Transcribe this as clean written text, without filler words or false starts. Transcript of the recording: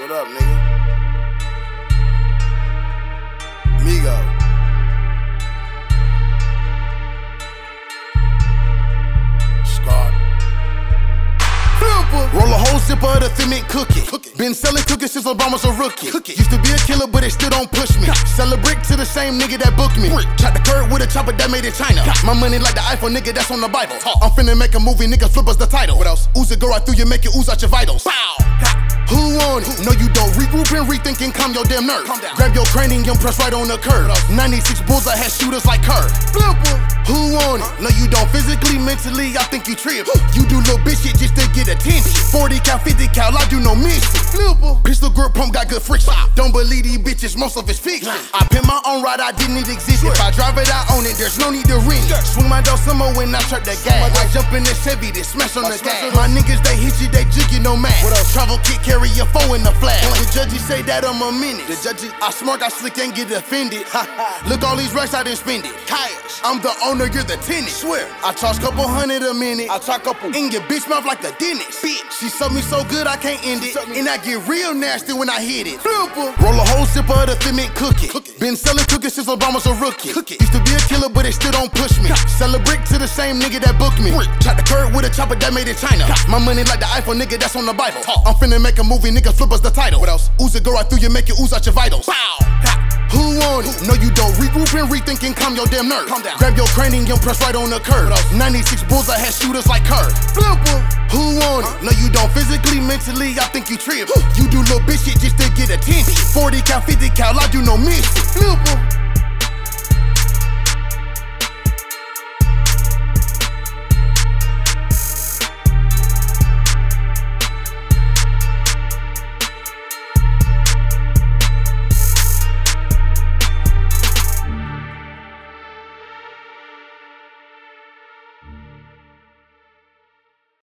What up, nigga? Migo. Scott. Roll a whole sip of the thin mint cookie. Been selling cookies since Obama's a rookie. Used to be a killer, but it still don't push me. Sell a brick to the same nigga that booked me. Chop the curb with a chopper that made in China. My money like the iPhone, nigga, that's on the Bible. I'm finna make a movie, nigga, flip us the title. What else? Ooze it, go right through you, make you ooze out your vitals. Who on it? No, you don't. Regroup and rethink and calm your damn nerves. Grab your cranium, press right on the curve. 96 bulls, I had shooters like her. Who on it? No, you don't. Physically, mentally, I think you trip. You do little bitch shit just to get attention. 40 cal, 50 cal, I do no missing. Pistol grip pump got good friction. Don't believe these bitches, most of it's fiction. I pin my own ride, I didn't need exist. If I drive it, I own it, there's no need to ring. Swing my door summer when I turn the gas. I jump in this Chevy, then smash on the gas. My niggas, they hit you, they jig you, no man. Travel kit, carry your foe in the flag. The judges say that I'm a minute. The judges, I smart, I slick, and get offended. Look, all these racks I done spend it. Cash, I'm the owner, you're the tenant. Swear, I charge couple hundred a minute. I charge couple. In your bitch mouth like the dentist. Bitch, she suck me so good I can't end it. And I get real nasty when I hit it. Roll a whole sip of the thin mint cookie. Been selling cookies since Obama's a rookie. Used to be a killer, but it still don't push me. Sell a brick to the same nigga that booked me. Chop the curb with a chopper that made in China. My money like the iPhone, nigga, that's on the Bible. I'm finna make a movie, nigga, flip us the title. What else? Ooze it, go right through you, make you ooze out your vitals. Who on it? No, you don't. Regroup and rethink and calm your damn nerves. Grab your cranium, press right on the curve. 96 bulls, I had shooters like her. Who on it? No, you don't. Physically, mentally, I think you trip. You do little bitch shit just to get attention. 40 cal, 50 cal, I do no missing.